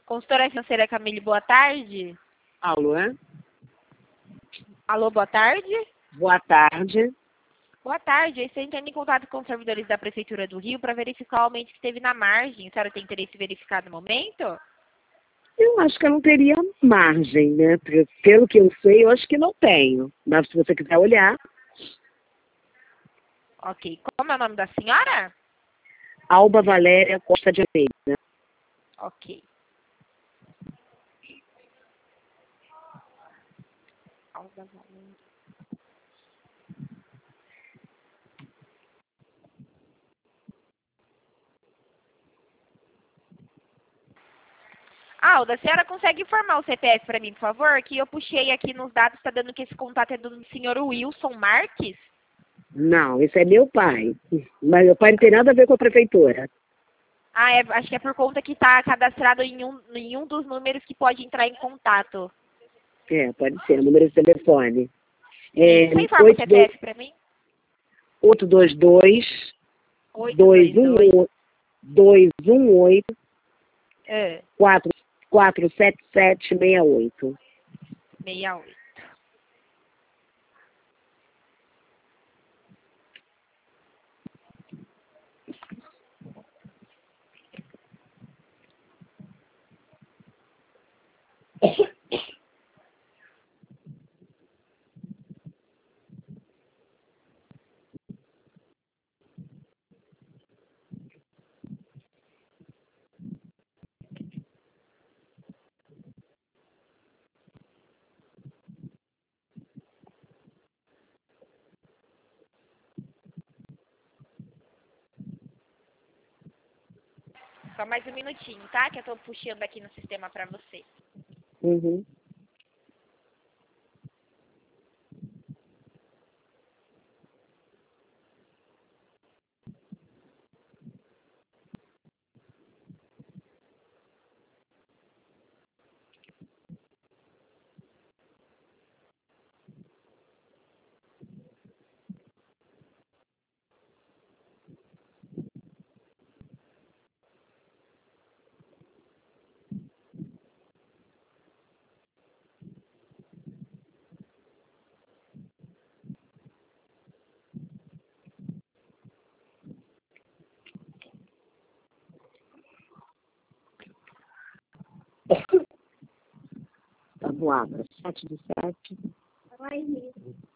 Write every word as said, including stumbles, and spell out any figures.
Consultora financeira Camille, boa tarde. Alô, é? Alô, boa tarde. Boa tarde. Boa tarde. Estou entrando em contato com os servidores da Prefeitura do Rio para verificar o aumento que teve na margem. A senhora tem interesse em verificar no momento? Eu acho que eu não teria margem, né? Porque, pelo que eu sei, eu acho que não tenho. Mas se você quiser olhar, Ok. Como é o nome da senhora? Alba Valéria Costa de Almeida. Ok. Alba Valéria. Alda, a senhora consegue informar o C P F para mim, por favor? Que eu puxei aqui nos dados, está dando que esse contato é do senhor Wilson Marques. Não, esse é meu pai. Mas meu pai não tem nada a ver com a prefeitura. Ah, é, acho que é por conta que está cadastrado em um, em um dos números que pode entrar em contato. É, pode ser, número de telefone. Isso. É, Você informa o C P F para mim? oito dois dois, oito dois dois dois. um oito, É, quatro sete sete seis oito. seis oito. Só mais um minutinho, tá? Que eu tô puxando aqui no sistema para você. Uhum. Vamos lá, sete de sete.